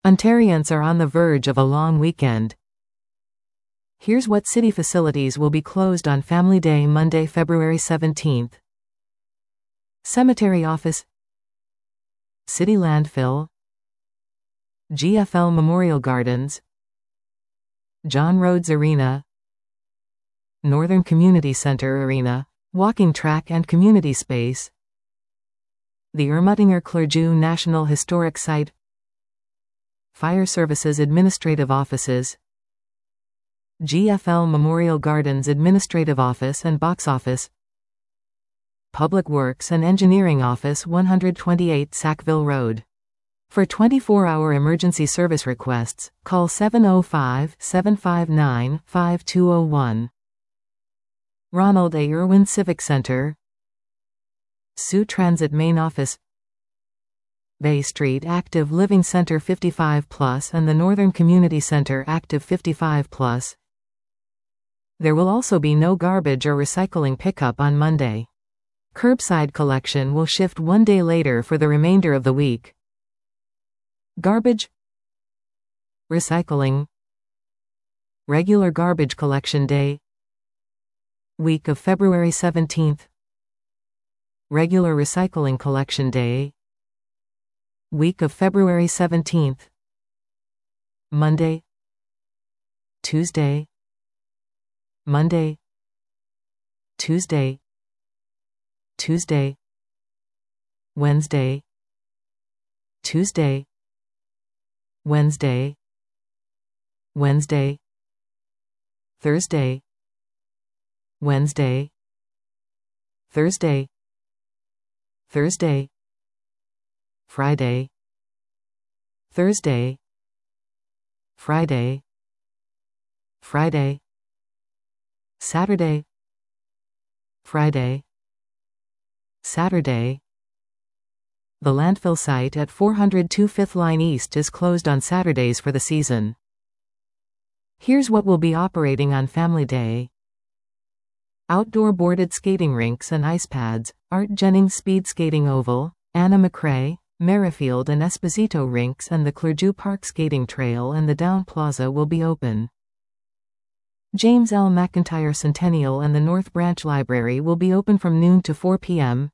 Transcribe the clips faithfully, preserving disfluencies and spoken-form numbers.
Ontarians are on the verge of a long weekend. Here's what city facilities will be closed on Family Day Monday, February seventeenth. Cemetery office, City landfill, G F L Memorial Gardens, John Rhodes Arena, Northern Community Center Arena, walking track and community space, the Ermutinger-Clergeau National Historic Site, Fire Services Administrative Offices, G F L Memorial Gardens Administrative Office and Box Office, Public Works and Engineering Office, one twenty-eight Sackville Road. For twenty-four hour emergency service requests, call seven oh five, seven five nine, five two oh one. Ronald A. Irwin Civic Center, Sioux Transit Main Office, Bay Street Active Living Center fifty-five plus and the Northern Community Center Active fifty-five plus. There will also be no garbage or recycling pickup on Monday. Curbside collection will shift one day later for the remainder of the week. Garbage, recycling, regular garbage collection day, week of February seventeenth, regular recycling collection day, week of February seventeenth, Monday, Tuesday, Monday, Tuesday, Tuesday, Wednesday, Tuesday, Wednesday, Wednesday, Thursday, Wednesday, Thursday, Thursday, Friday, Thursday, Friday, Friday, Saturday, Friday, Saturday. The landfill site at four oh two Fifth Line East is closed on Saturdays for the season. Here's what will be operating on Family Day. Outdoor boarded skating rinks and ice pads, Art Jennings Speed Skating Oval, Anna McRae, Merrifield and Esposito rinks and the Clergeau Park Skating Trail and the Down Plaza will be open. James L. McIntyre Centennial and the North Branch Library will be open from noon to four p m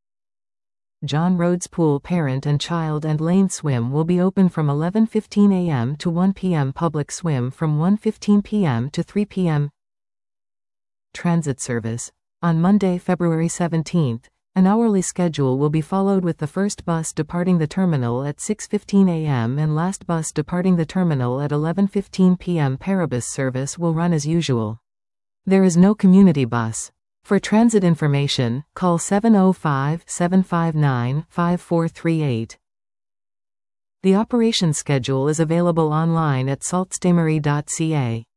John Rhodes Pool Parent and Child and Lane Swim will be open from eleven fifteen a m to one p m Public Swim from one fifteen p m to three p m Transit service. On Monday, February seventeenth, an hourly schedule will be followed with the first bus departing the terminal at six fifteen a m and last bus departing the terminal at eleven fifteen p m Parabus service will run as usual. There is no community bus. For transit information, call seven oh five, seven five nine, five four three eight. The operation schedule is available online at sault ste marie dot c a.